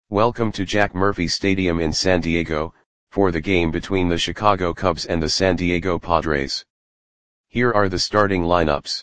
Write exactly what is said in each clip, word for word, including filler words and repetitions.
Welcome to Jack Murphy Stadium in San Diego, for the game between the Chicago Cubs and the San Diego Padres. Here are the starting lineups.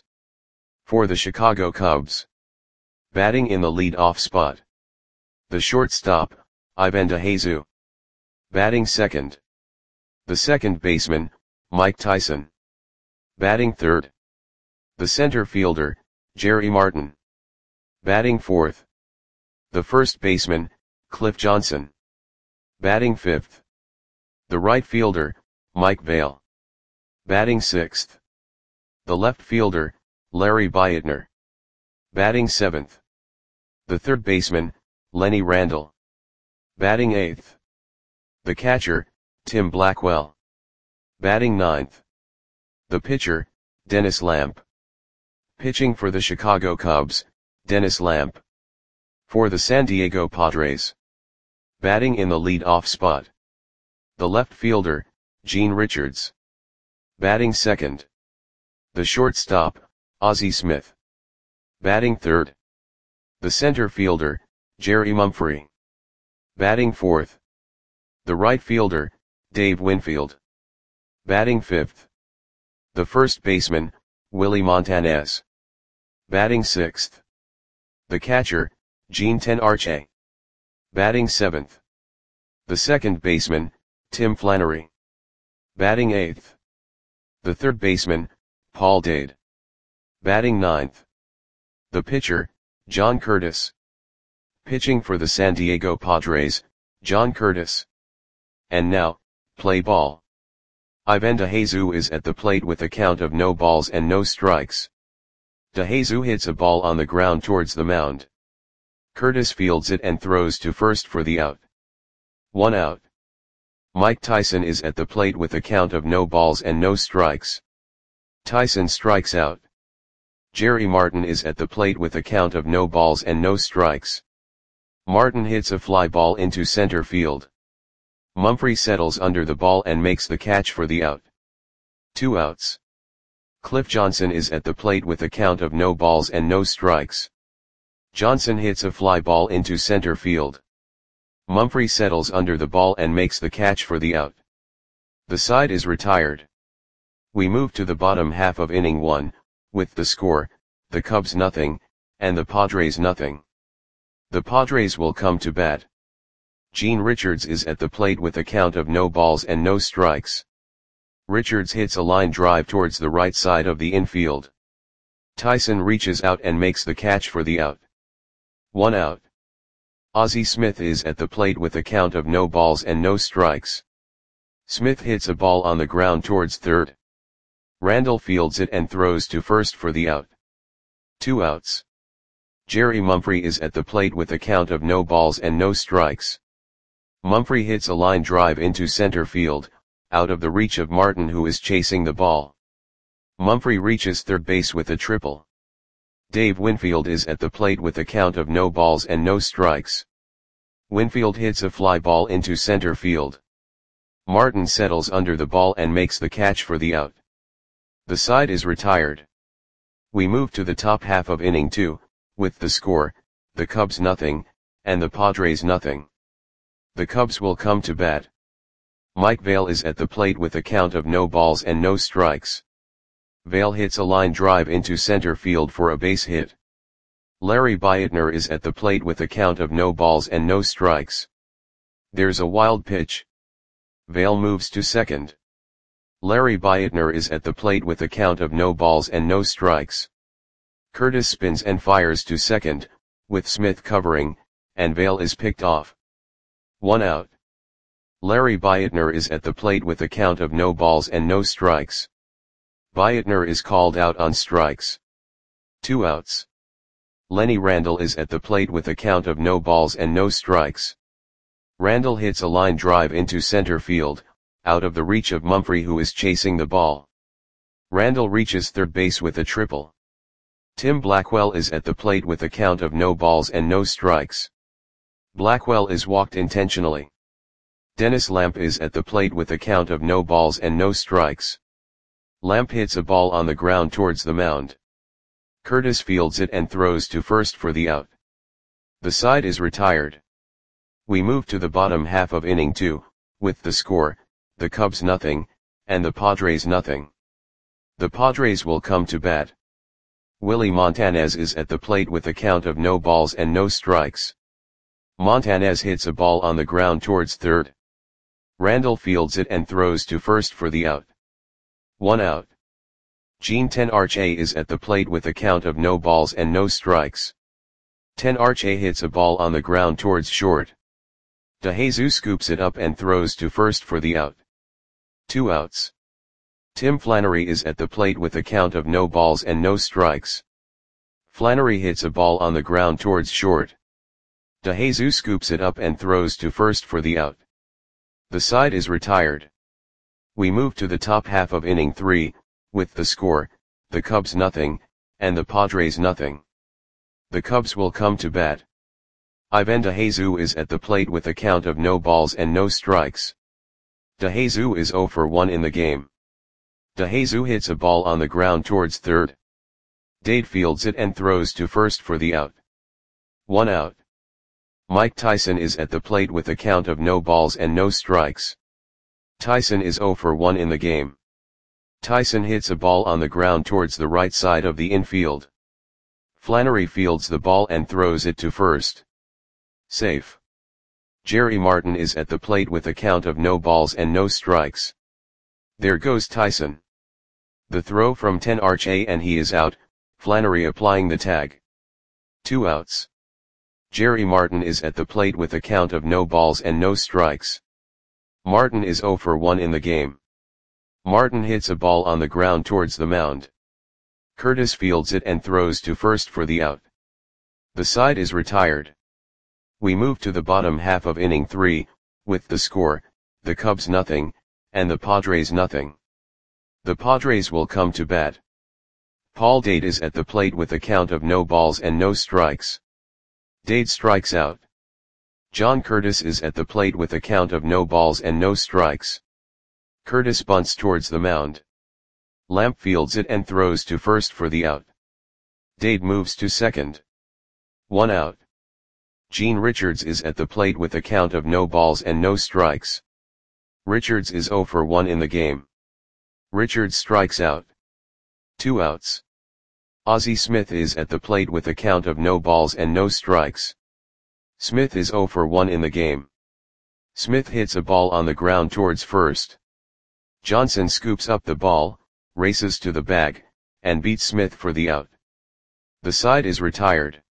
For the Chicago Cubs. Batting in the lead-off spot. The shortstop, Ivan DeJesus. Batting second. The second baseman, Mike Tyson. Batting third. The center fielder, Jerry Martin. Batting fourth. The first baseman, Cliff Johnson. Batting fifth. The right fielder, Mike Vail. Batting sixth. The left fielder, Larry Beitner. Batting seventh. The third baseman, Lenny Randle. Batting eighth. The catcher, Tim Blackwell. Batting ninth. The pitcher, Dennis Lamp. Pitching for the Chicago Cubs, Dennis Lamp. For the San Diego Padres. Batting in the lead-off spot. The left fielder, Gene Richards. Batting second. The shortstop, Ozzie Smith. Batting third. The center fielder, Jerry Mumphrey. Batting fourth. The right fielder, Dave Winfield. Batting fifth. The first baseman, Willie Montanez. Batting sixth. The catcher, Gene Tenarche. Batting seventh. The second baseman, Tim Flannery. Batting eighth. The third baseman, Paul Dade. Batting ninth. The pitcher, John Curtis. Pitching for the San Diego Padres, John Curtis. And now, play ball. Ivan DeJesus is at the plate with a count of no balls and no strikes. DeJesus hits a ball on the ground towards the mound. Curtis fields it and throws to first for the out. One out. Mike Tyson is at the plate with a count of no balls and no strikes. Tyson strikes out. Jerry Martin is at the plate with a count of no balls and no strikes. Martin hits a fly ball into center field. Mumphrey settles under the ball and makes the catch for the out. Two outs. Cliff Johnson is at the plate with a count of no balls and no strikes. Johnson hits a fly ball into center field. Mumphrey settles under the ball and makes the catch for the out. The side is retired. We move to the bottom half of inning one, with the score, the Cubs nothing, and the Padres nothing. The Padres will come to bat. Gene Richards is at the plate with a count of no balls and no strikes. Richards hits a line drive towards the right side of the infield. Tyson reaches out and makes the catch for the out. One out. Ozzie Smith is at the plate with a count of no balls and no strikes. Smith hits a ball on the ground towards third. Randle fields it and throws to first for the out. Two outs. Jerry Mumphrey is at the plate with a count of no balls and no strikes. Mumphrey hits a line drive into center field, out of the reach of Martin, who is chasing the ball. Mumphrey reaches third base with a triple. Dave Winfield is at the plate with a count of no balls and no strikes. Winfield hits a fly ball into center field. Martin settles under the ball and makes the catch for the out. The side is retired. We move to the top half of inning two, with the score, the Cubs nothing, and the Padres nothing. The Cubs will come to bat. Mike Vail is at the plate with a count of no balls and no strikes. Vail hits a line drive into center field for a base hit. Larry Beitner is at the plate with a count of no balls and no strikes. There's a wild pitch. Vail moves to second. Larry Beitner is at the plate with a count of no balls and no strikes. Curtis spins and fires to second, with Smith covering, and Vail is picked off. One out. Larry Beitner is at the plate with a count of no balls and no strikes. Beitner is called out on strikes. Two outs. Lenny Randle is at the plate with a count of no balls and no strikes. Randle hits a line drive into center field, out of the reach of Mumphrey, who is chasing the ball. Randle reaches third base with a triple. Tim Blackwell is at the plate with a count of no balls and no strikes. Blackwell is walked intentionally. Dennis Lamp is at the plate with a count of no balls and no strikes. Lamp hits a ball on the ground towards the mound. Curtis fields it and throws to first for the out. The side is retired. We move to the bottom half of inning two, with the score, the Cubs nothing, and the Padres nothing. The Padres will come to bat. Willie Montanez is at the plate with a count of no balls and no strikes. Montanez hits a ball on the ground towards third. Randall fields it and throws to first for the out. One out. Gene Tenarche is at the plate with a count of no balls and no strikes. Tenarche hits a ball on the ground towards short. DeJesus scoops it up and throws to first for the out. Two outs. Tim Flannery is at the plate with a count of no balls and no strikes. Flannery hits a ball on the ground towards short. DeJesus scoops it up and throws to first for the out. The side is retired. We move to the top half of inning three, with the score, the Cubs nothing, and the Padres nothing. The Cubs will come to bat. Ivan DeJesus is at the plate with a count of no balls and no strikes. DeJesus is zero for one in the game. DeJesus hits a ball on the ground towards third. Dade fields it and throws to first for the out. One out. Mike Tyson is at the plate with a count of no balls and no strikes. Tyson is zero for one in the game. Tyson hits a ball on the ground towards the right side of the infield. Flannery fields the ball and throws it to first. Safe. Jerry Martin is at the plate with a count of no balls and no strikes. There goes Tyson. The throw from Tenarche and he is out, Flannery applying the tag. Two outs. Jerry Martin is at the plate with a count of no balls and no strikes. Martin is zero for one in the game. Martin hits a ball on the ground towards the mound. Curtis fields it and throws to first for the out. The side is retired. We move to the bottom half of inning three, with the score, the Cubs nothing, and the Padres nothing. The Padres will come to bat. Paul Dade is at the plate with a count of no balls and no strikes. Dade strikes out. John Curtis is at the plate with a count of no balls and no strikes. Curtis bunts towards the mound. Lamp fields it and throws to first for the out. Dade moves to second. One out. Gene Richards is at the plate with a count of no balls and no strikes. Richards is zero for one in the game. Richards strikes out. Two outs. Ozzie Smith is at the plate with a count of no balls and no strikes. Smith is zero for one in the game. Smith hits a ball on the ground towards first. Johnson scoops up the ball, races to the bag, and beats Smith for the out. The side is retired.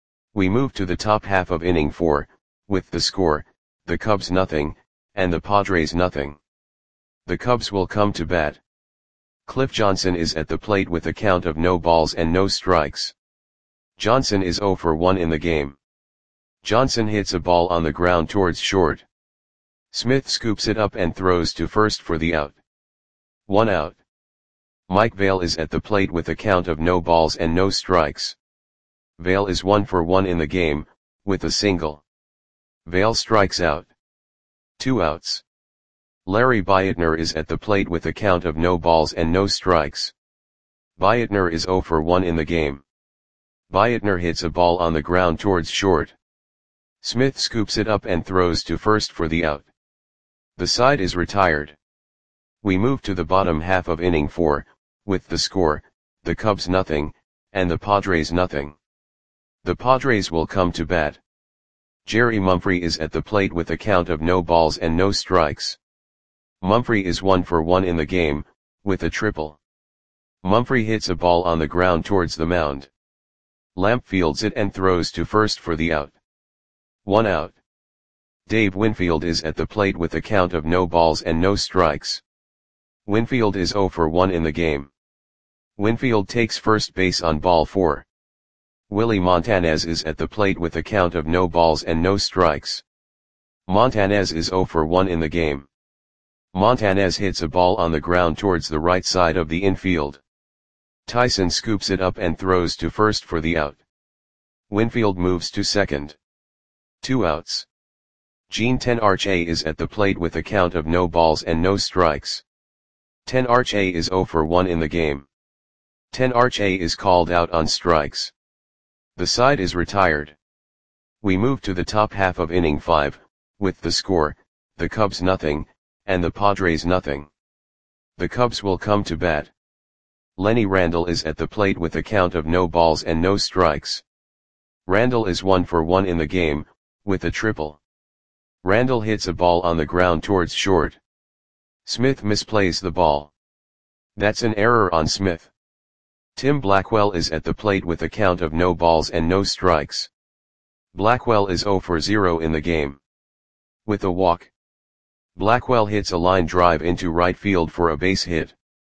We move to the top half of inning four, with the score, the Cubs nothing, and the Padres nothing. The Cubs will come to bat. Cliff Johnson is at the plate with a count of no balls and no strikes. Johnson is zero for one in the game. Johnson hits a ball on the ground towards short. Smith scoops it up and throws to first for the out. One out. Mike Vail is at the plate with a count of no balls and no strikes. Vail is one for one in the game, with a single. Vail strikes out. Two outs. Larry Bietner is at the plate with a count of no balls and no strikes. Bietner is zero for one in the game. Bietner hits a ball on the ground towards short. Smith scoops it up and throws to first for the out. The side is retired. We move to the bottom half of inning four, with the score, the Cubs nothing, and the Padres nothing. The Padres will come to bat. Jerry Mumphrey is at the plate with a count of no balls and no strikes. Mumphrey is one for one in the game, with a triple. Mumphrey hits a ball on the ground towards the mound. Lamp fields it and throws to first for the out. One out. Dave Winfield is at the plate with a count of no balls and no strikes. Winfield is zero for one in the game. Winfield takes first base on ball four. Willie Montanez is at the plate with a count of no balls and no strikes. Montanez is zero for one in the game. Montanez hits a ball on the ground towards the right side of the infield. Tyson scoops it up and throws to first for the out. Winfield moves to second. Two outs. Gene Tenarche is at the plate with a count of no balls and no strikes. Tenarche is zero for one in the game. Tenarche is called out on strikes. The side is retired. We move to the top half of inning five, with the score, the Cubs nothing, and the Padres nothing. The Cubs will come to bat. Lenny Randle is at the plate with a count of no balls and no strikes. Randle is one for one in the game, with a triple. Randle hits a ball on the ground towards short. Smith misplays the ball. That's an error on Smith. Tim Blackwell is at the plate with a count of no balls and no strikes. Blackwell is zero for zero in the game. With a walk. Blackwell hits a line drive into right field for a base hit.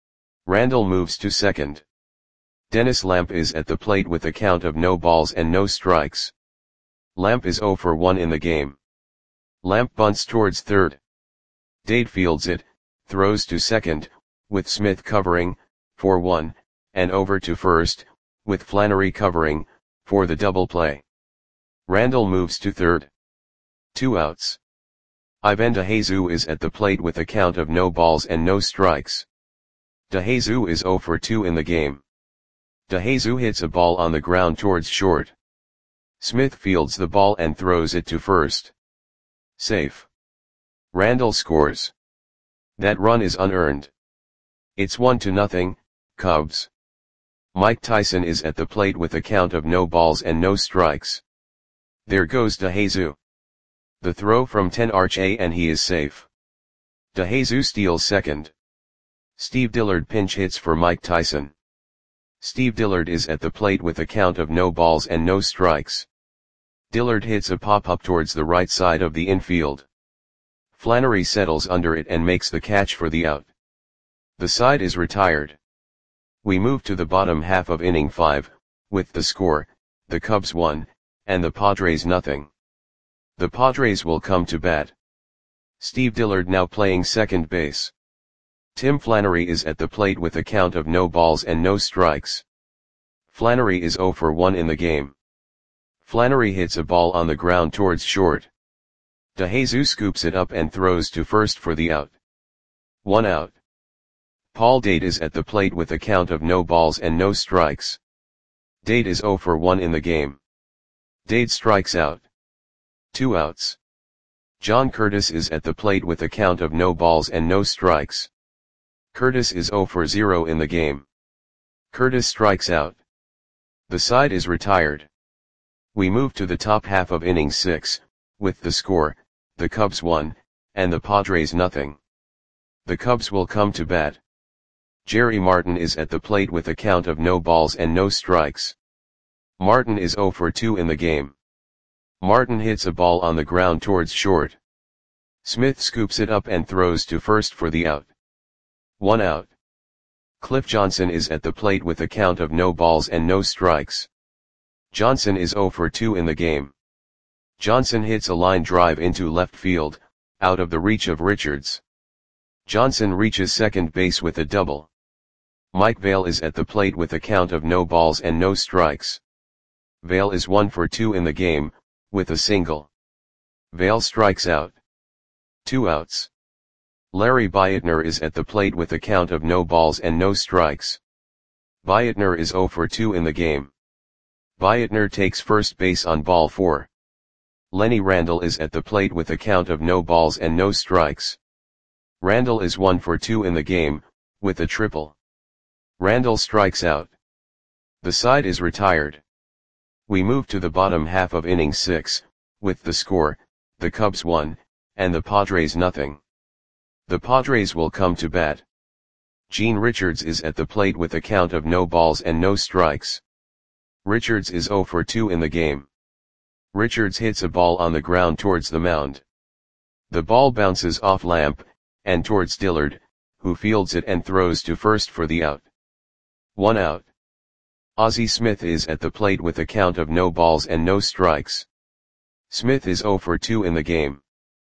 Randle moves to second. Dennis Lamp is at the plate with a count of no balls and no strikes. Lamp is zero for one in the game. Lamp bunts towards third. Dade fields it, throws to second, with Smith covering, for one, and over to first, with Flannery covering, for the double play. Randle moves to third. Two outs. Ivan DeJesus is at the plate with a count of no balls and no strikes. DeJesus is zero for two in the game. DeJesus hits a ball on the ground towards short. Smith fields the ball and throws it to first. Safe. Randle scores. That run is unearned. It's one to nothing, Cubs. Mike Tyson is at the plate with a count of no balls and no strikes. There goes DeJesus. The throw from ten arch A and he is safe. DeJesus steals second. Steve Dillard pinch hits for Mike Tyson. Steve Dillard is at the plate with a count of no balls and no strikes. Dillard hits a pop-up towards the right side of the infield. Flannery settles under it and makes the catch for the out. The side is retired. We move to the bottom half of inning five, with the score, the Cubs one, and the Padres nothing. The Padres will come to bat. Steve Dillard now playing second base. Tim Flannery is at the plate with a count of no balls and no strikes. Flannery is zero for one in the game. Flannery hits a ball on the ground towards short. DeJesus scoops it up and throws to first for the out. One out. Paul Dade is at the plate with a count of no balls and no strikes. Dade is zero for one in the game. Dade strikes out. Two outs. John Curtis is at the plate with a count of no balls and no strikes. Curtis is zero for zero in the game. Curtis strikes out. The side is retired. We move to the top half of inning six, with the score, the Cubs one, and the Padres nothing. The Cubs will come to bat. Jerry Martin is at the plate with a count of no balls and no strikes. Martin is zero for two in the game. Martin hits a ball on the ground towards short. Smith scoops it up and throws to first for the out. One out. Cliff Johnson is at the plate with a count of no balls and no strikes. Johnson is zero for two in the game. Johnson hits a line drive into left field, out of the reach of Richards. Johnson reaches second base with a double. Mike Vail is at the plate with a count of no balls and no strikes. Vail is one for two in the game, with a single. Vail strikes out. Two outs. Larry Bietner is at the plate with a count of no balls and no strikes. Bietner is zero for two in the game. Bietner takes first base on ball four. Lenny Randle is at the plate with a count of no balls and no strikes. Randle is one for two in the game, with a triple. Randle strikes out. The side is retired. We move to the bottom half of inning six, with the score, the Cubs one, and the Padres nothing. The Padres will come to bat. Gene Richards is at the plate with a count of no balls and no strikes. Richards is zero for two in the game. Richards hits a ball on the ground towards the mound. The ball bounces off Lamp, and towards Dillard, who fields it and throws to first for the out. One out. Ozzie Smith is at the plate with a count of no balls and no strikes. Smith is zero for two in the game.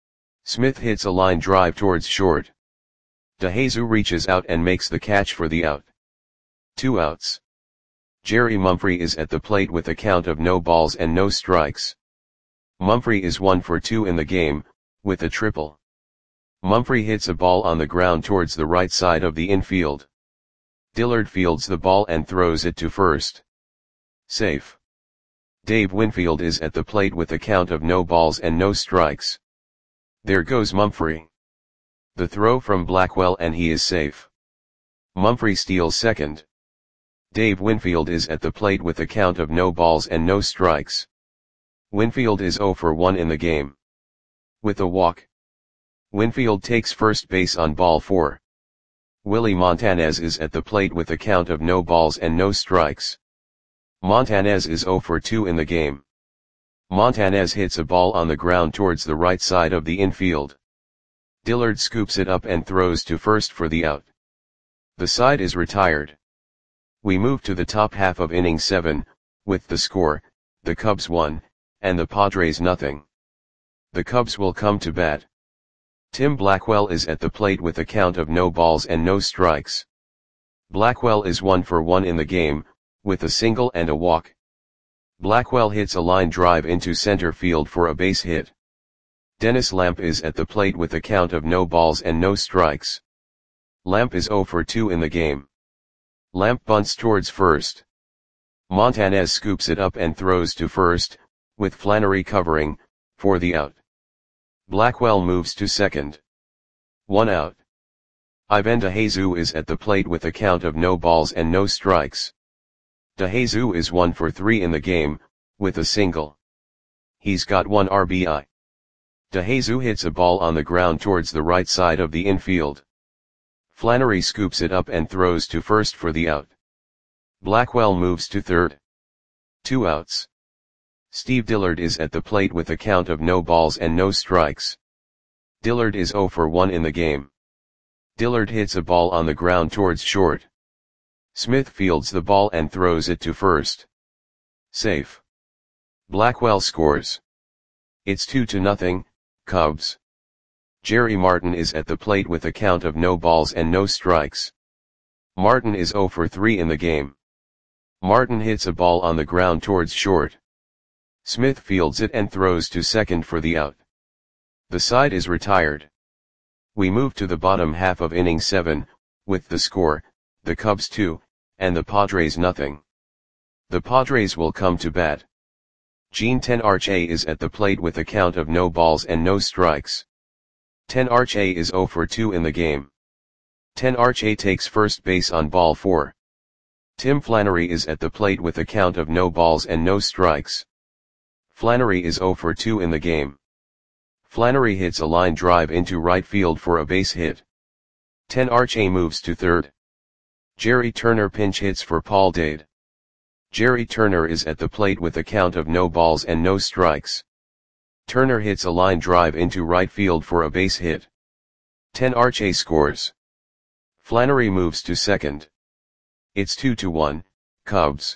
Smith hits a line drive towards short. DeJesus reaches out and makes the catch for the out. Two outs. Jerry Mumphrey is at the plate with a count of no balls and no strikes. Mumphrey is one for two in the game, with a triple. Mumphrey hits a ball on the ground towards the right side of the infield. Dillard fields the ball and throws it to first. Safe. Dave Winfield is at the plate with a count of no balls and no strikes. There goes Mumphrey. The throw from Blackwell and he is safe. Mumphrey steals second. Dave Winfield is at the plate with a count of no balls and no strikes. Winfield is zero for one in the game. With a walk, Winfield takes first base on ball four. Willie Montanez is at the plate with a count of no balls and no strikes. Montanez is zero for two in the game. Montanez hits a ball on the ground towards the right side of the infield. Dillard scoops it up and throws to first for the out. The side is retired. We move to the top half of inning seven, with the score, the Cubs one, and the Padres nothing. The Cubs will come to bat. Tim Blackwell is at the plate with a count of no balls and no strikes. Blackwell is one for one in the game, with a single and a walk. Blackwell hits a line drive into center field for a base hit. Dennis Lamp is at the plate with a count of no balls and no strikes. Lamp is zero for two in the game. Lamp bunts towards first. Montanez scoops it up and throws to first, with Flannery covering, for the out. Blackwell moves to second. One out. Ivan DeJesus is at the plate with a count of no balls and no strikes. DeJesus is one for three in the game, with a single. He's got one R B I. DeJesus hits a ball on the ground towards the right side of the infield. Flannery scoops it up and throws to first for the out. Blackwell moves to third. Two outs. Steve Dillard is at the plate with a count of no balls and no strikes. Dillard is zero for one in the game. Dillard hits a ball on the ground towards short. Smith fields the ball and throws it to first. Safe. Blackwell scores. It's two to nothing, Cubs. Jerry Martin is at the plate with a count of no balls and no strikes. Martin is zero for three in the game. Martin hits a ball on the ground towards short. Smith fields it and throws to second for the out. The side is retired. We move to the bottom half of inning seven, with the score, the Cubs two, and the Padres nothing. The Padres will come to bat. Gene Tenarche is at the plate with a count of no balls and no strikes. Tenarche is zero for two in the game. Tenarche takes first base on ball four. Tim Flannery is at the plate with a count of no balls and no strikes. Flannery is zero for two in the game. Flannery hits a line drive into right field for a base hit. Tenarche moves to third. Jerry Turner pinch hits for Paul Dade. Jerry Turner is at the plate with a count of no balls and no strikes. Turner hits a line drive into right field for a base hit. Tenarche scores. Flannery moves to second. It's two to one, Cubs.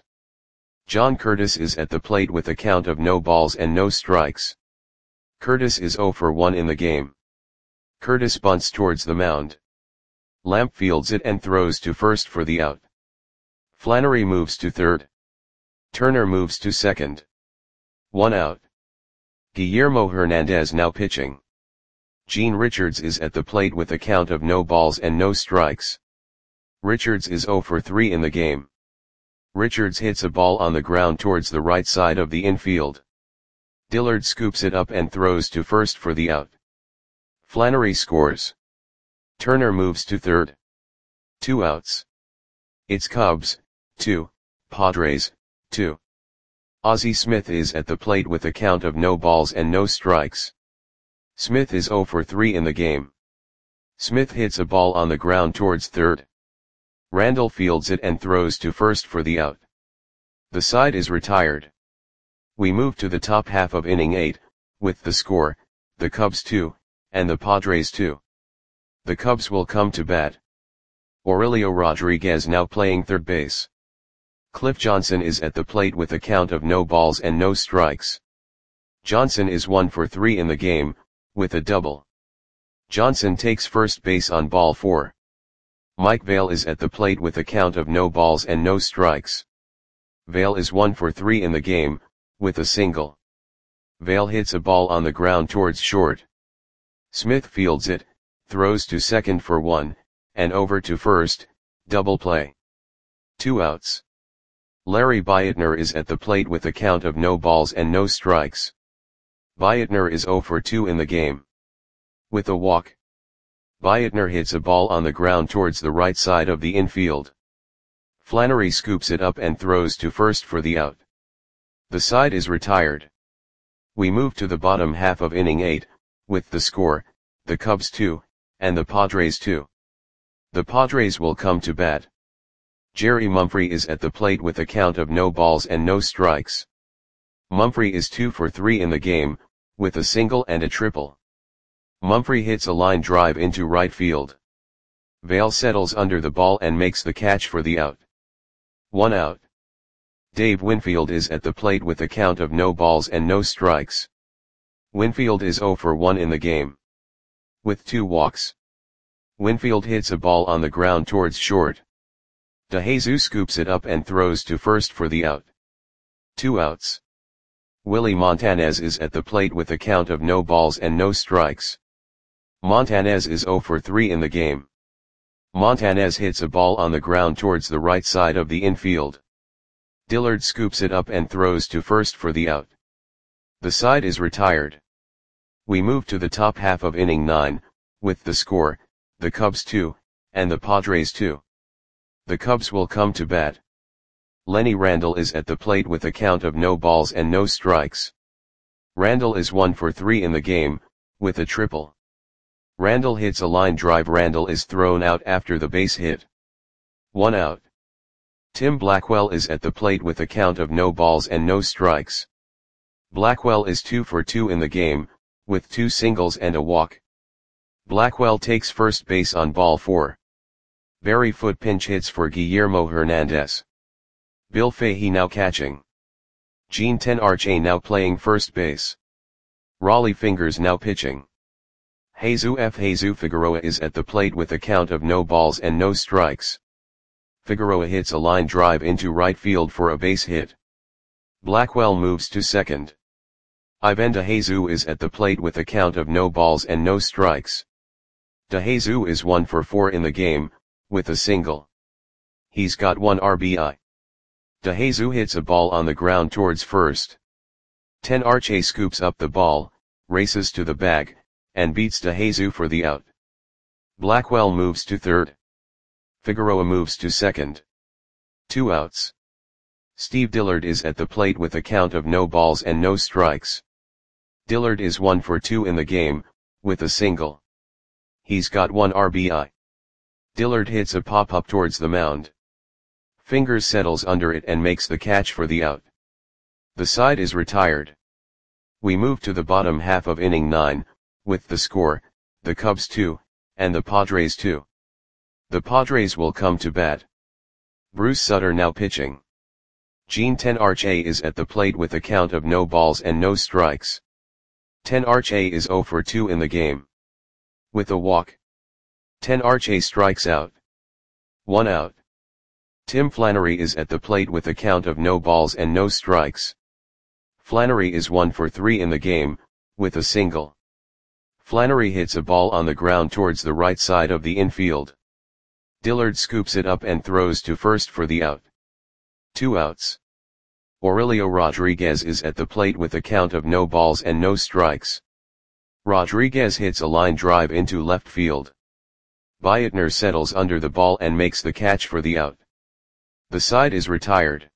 John Curtis is at the plate with a count of no balls and no strikes. Curtis is zero for one in the game. Curtis bunts towards the mound. Lamp fields it and throws to first for the out. Flannery moves to third. Turner moves to second. One out. Guillermo Hernandez now pitching. Gene Richards is at the plate with a count of no balls and no strikes. Richards is zero for three in the game. Richards hits a ball on the ground towards the right side of the infield. Dillard scoops it up and throws to first for the out. Flannery scores. Turner moves to third. Two outs. It's Cubs, two, Padres, two. Ozzie Smith is at the plate with a count of no balls and no strikes. Smith is zero for three in the game. Smith hits a ball on the ground towards third. Randall fields it and throws to first for the out. The side is retired. We move to the top half of inning eight, with the score, the Cubs two, and the Padres two. The Cubs will come to bat. Aurelio Rodriguez now playing third base. Cliff Johnson is at the plate with a count of no balls and no strikes. Johnson is one for three in the game, with a double. Johnson takes first base on ball four. Mike Vail is at the plate with a count of no balls and no strikes. Vail is one for three in the game, with a single. Vail hits a ball on the ground towards short. Smith fields it, throws to second for one, and over to first, double play. Two outs. Larry Beitner is at the plate with a count of no balls and no strikes. Beitner is zero for two in the game. With a walk, Beitner hits a ball on the ground towards the right side of the infield. Flannery scoops it up and throws to first for the out. The side is retired. We move to the bottom half of inning eight, with the score, the Cubs two, and the Padres two. The Padres will come to bat. Jerry Mumphrey is at the plate with a count of no balls and no strikes. Mumphrey is two for three in the game, with a single and a triple. Mumphrey hits a line drive into right field. Vail settles under the ball and makes the catch for the out. One out. Dave Winfield is at the plate with a count of no balls and no strikes. Winfield is zero for one in the game. With two walks, Winfield hits a ball on the ground towards short. DeJesus scoops it up and throws to first for the out. Two outs. Willie Montanez is at the plate with a count of no balls and no strikes. Montanez is zero for three in the game. Montanez hits a ball on the ground towards the right side of the infield. Dillard scoops it up and throws to first for the out. The side is retired. We move to the top half of inning nine, with the score, the Cubs two, and the Padres two. The Cubs will come to bat. Lenny Randle is at the plate with a count of no balls and no strikes. Randle is one for three in the game, with a triple. Randle hits a line drive. Randle is thrown out after the base hit. One out. Tim Blackwell is at the plate with a count of no balls and no strikes. Blackwell is two for two in the game, with two singles and a walk. Blackwell takes first base on ball four. Barry Foote pinch hits for Guillermo Hernandez. Bill Fahey now catching. Gene Tenarche now playing first base. Raleigh Fingers now pitching. Jesus F. Jesus Figueroa is at the plate with a count of no balls and no strikes. Figueroa hits a line drive into right field for a base hit. Blackwell moves to second. Ivan DeJesus is at the plate with a count of no balls and no strikes. DeJesus is one for four in the game, with a single. He's got one R B I. DeJesus hits a ball on the ground towards first. Tenarche scoops up the ball, races to the bag, and beats DeJesus for the out. Blackwell moves to third. Figueroa moves to second. Two outs. Steve Dillard is at the plate with a count of no balls and no strikes. Dillard is one for two in the game, with a single. He's got one R B I. Dillard hits a pop-up towards the mound. Fingers settles under it and makes the catch for the out. The side is retired. We move to the bottom half of inning nine, with the score, the Cubs two, and the Padres two. The Padres will come to bat. Bruce Sutter now pitching. Gene Tenarche is at the plate with a count of no balls and no strikes. Tenarche is zero for two in the game. With a walk, Tenarche strikes out. One out. Tim Flannery is at the plate with a count of no balls and no strikes. Flannery is one for three in the game, with a single. Flannery hits a ball on the ground towards the right side of the infield. Dillard scoops it up and throws to first for the out. Two outs. Aurelio Rodriguez is at the plate with a count of no balls and no strikes. Rodriguez hits a line drive into left field. Beitner settles under the ball and makes the catch for the out. The side is retired.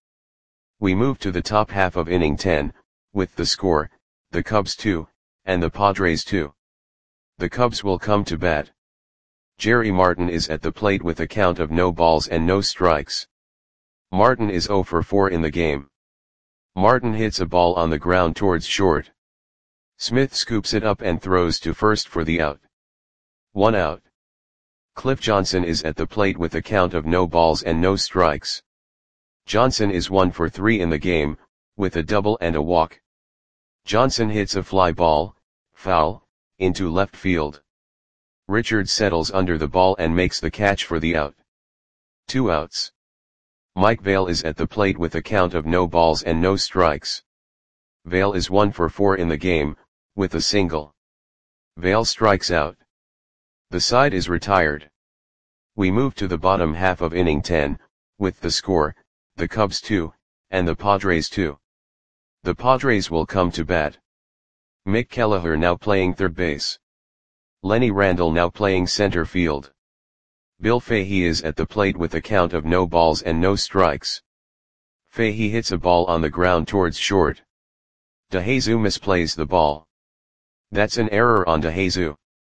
We move to the top half of inning ten, with the score, the Cubs two, and the Padres two. The Cubs will come to bat. Jerry Martin is at the plate with a count of no balls and no strikes. Martin is zero for four in the game. Martin hits a ball on the ground towards short. Smith scoops it up and throws to first for the out. One out. Cliff Johnson is at the plate with a count of no balls and no strikes. Johnson is one for three in the game, with a double and a walk. Johnson hits a fly ball, foul, into left field. Richards settles under the ball and makes the catch for the out. Two outs. Mike Vail is at the plate with a count of no balls and no strikes. Vail is one for four in the game, with a single. Vail strikes out. The side is retired. We move to the bottom half of inning ten, with the score, the Cubs two, and the Padres two. The Padres will come to bat. Mick Kelleher now playing third base. Lenny Randle now playing center field. Bill Fahey is at the plate with a count of no balls and no strikes. Fahey hits a ball on the ground towards short. DeJesus misplays the ball. That's an error on DeJesus.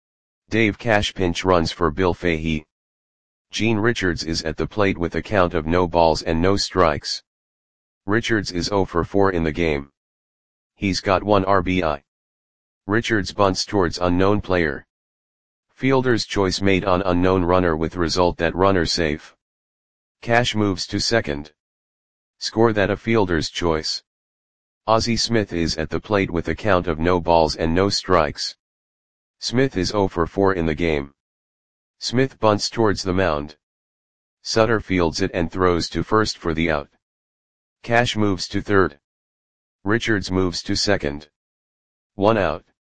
Dave Cash pinch runs for Bill Fahey. Gene Richards is at the plate with a count of no balls and no strikes. Richards is zero for four in the game. He's got one R B I. Richards bunts towards unknown player. Fielder's choice made on unknown runner with result that runner safe. Cash moves to second. Score that a fielder's choice. Ozzie Smith is at the plate with a count of no balls and no strikes. Smith is zero for four in the game. Smith bunts towards the mound. Sutter fields it and throws to first for the out. Cash moves to third. Richards moves to second. One out.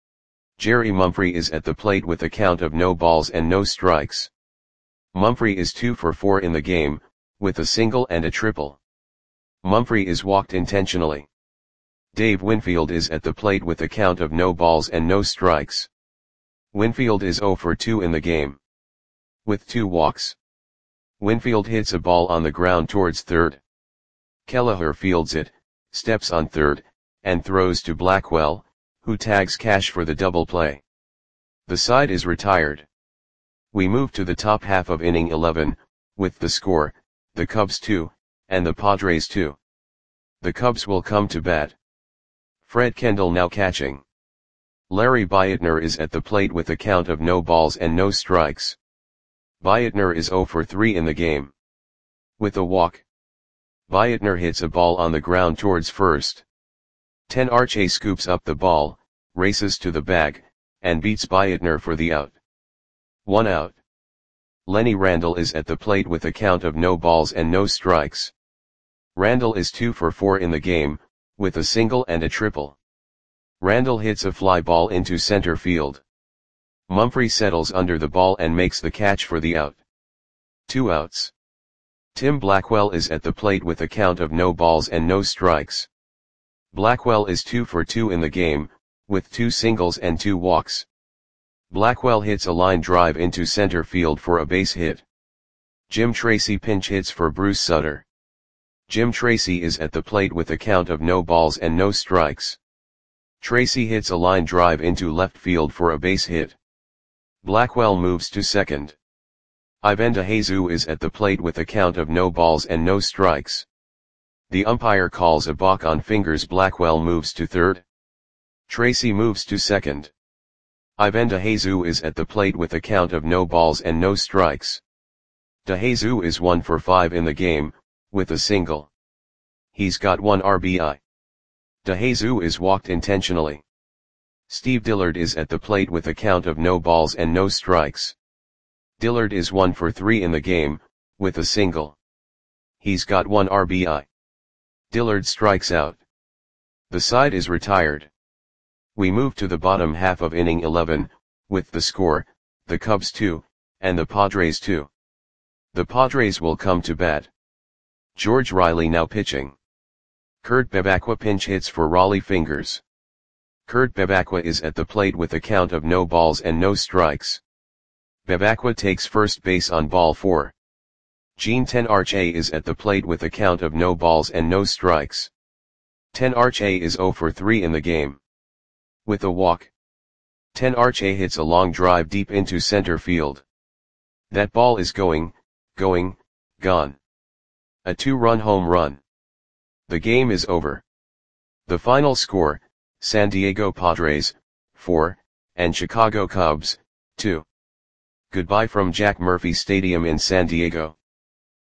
Jerry Mumphrey is at the plate with a count of no balls and no strikes. Mumphrey is two for four in the game, with a single and a triple. Mumphrey is walked intentionally. Dave Winfield is at the plate with a count of no balls and no strikes. Winfield is zero for two in the game. With two walks. Winfield hits a ball on the ground towards third. Kelleher fields it, steps on third, and throws to Blackwell, who tags Cash for the double play. The side is retired. We move to the top half of inning eleven, with the score, the Cubs two, and the Padres two. The Cubs will come to bat. Fred Kendall now catching. Larry Beitner is at the plate with a count of no balls and no strikes. Beitner is zero for three in the game. With a walk. Beitner hits a ball on the ground towards first. Ten Arche scoops up the ball, races to the bag, and beats Beitner for the out. One out. Lenny Randle is at the plate with a count of no balls and no strikes. Randle is two for four in the game, with a single and a triple. Randle hits a fly ball into center field. Mumphrey settles under the ball and makes the catch for the out. Two outs. Tim Blackwell is at the plate with a count of no balls and no strikes. Blackwell is two for two in the game, with two singles and two walks. Blackwell hits a line drive into center field for a base hit. Jim Tracy pinch hits for Bruce Sutter. Jim Tracy is at the plate with a count of no balls and no strikes. Tracy hits a line drive into left field for a base hit. Blackwell moves to second. Ivan DeJesus is at the plate with a count of no balls and no strikes. The umpire calls a balk on fingers. Blackwell moves to third. Tracy moves to second. Ivan DeJesus is at the plate with a count of no balls and no strikes. DeJesus is one for five in the game, with a single. He's got one R B I. DeJesus is walked intentionally. Steve Dillard is at the plate with a count of no balls and no strikes. Dillard is one for three in the game, with a single. He's got one R B I. Dillard strikes out. The side is retired. We move to the bottom half of inning eleven, with the score, the Cubs two, and the Padres two. The Padres will come to bat. George Riley now pitching. Kurt Bevacqua pinch hits for Raleigh Fingers. Kurt Bevacqua is at the plate with a count of no balls and no strikes. Bevacqua takes first base on ball four. Gene Ten Arche is at the plate with a count of no balls and no strikes. Ten Arche is zero for three in the game. With a walk. Ten Arche hits a long drive deep into center field. That ball is going, going, gone. A two-run home run. The game is over. The final score, San Diego Padres, four, and Chicago Cubs, two. Goodbye from Jack Murphy Stadium in San Diego.